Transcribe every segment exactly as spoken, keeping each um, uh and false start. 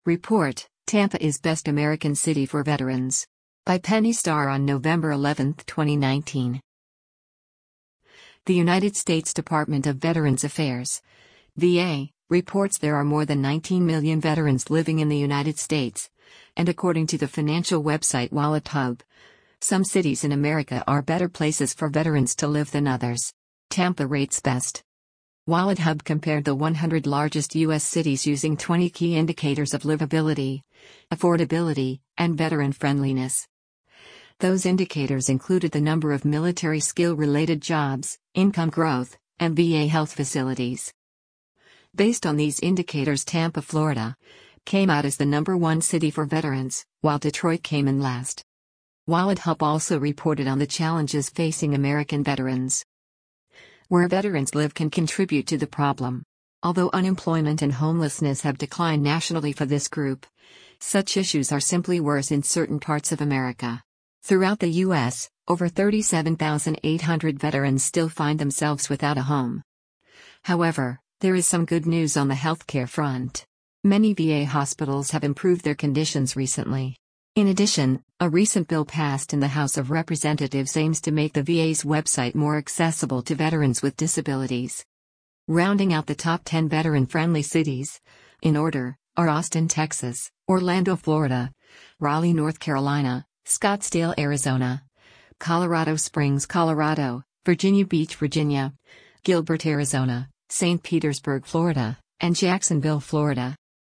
Report, Tampa is Best American City for Veterans. By Penny Starr on November eleventh, twenty nineteen. The United States Department of Veterans Affairs, V A, reports there are more than nineteen million veterans living in the United States, and according to the financial website WalletHub, some cities in America are better places for veterans to live than others. Tampa rates best. WalletHub compared the one hundred largest U S cities using twenty key indicators of livability, affordability, and veteran friendliness. Those indicators included the number of military skill-related jobs, income growth, and V A health facilities. Based on these indicators, Tampa, Florida, came out as the number one city for veterans, while Detroit came in last. WalletHub also reported on the challenges facing American veterans. Where veterans live can contribute to the problem. Although unemployment and homelessness have declined nationally for this group, such issues are simply worse in certain parts of America. Throughout the U S, over thirty-seven thousand eight hundred veterans still find themselves without a home. However, there is some good news on the healthcare front. Many V A hospitals have improved their conditions recently. In addition, a recent bill passed in the House of Representatives aims to make the V A's website more accessible to veterans with disabilities. Rounding out the top ten veteran-friendly cities, in order, are Austin, Texas, Orlando, Florida, Raleigh, North Carolina, Scottsdale, Arizona, Colorado Springs, Colorado, Virginia Beach, Virginia, Gilbert, Arizona, Saint Petersburg, Florida, and Jacksonville, Florida.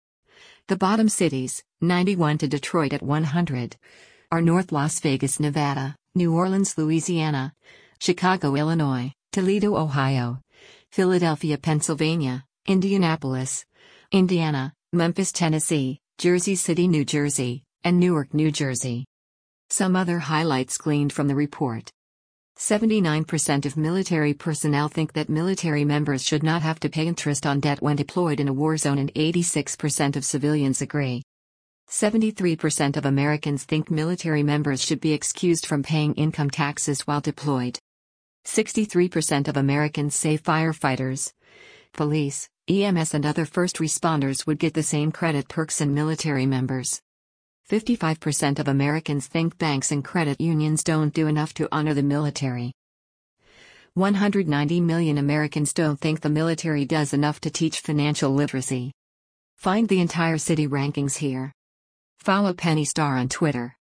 The bottom cities, ninety-one to Detroit at one hundred, are North Las Vegas, Nevada, New Orleans, Louisiana, Chicago, Illinois, Toledo, Ohio, Philadelphia, Pennsylvania, Indianapolis, Indiana, Memphis, Tennessee, Jersey City, New Jersey, and Newark, New Jersey. Some other highlights gleaned from the report. seventy-nine percent of military personnel think that military members should not have to pay interest on debt when deployed in a war zone, and eighty-six percent of civilians agree. seventy-three percent of Americans think military members should be excused from paying income taxes while deployed. sixty-three percent of Americans say firefighters, police, E M S and other first responders would get the same credit perks and military members. fifty-five percent of Americans think banks and credit unions don't do enough to honor the military. one hundred ninety million Americans don't think the military does enough to teach financial literacy. Find the entire city rankings here. Follow Penny Starr on Twitter.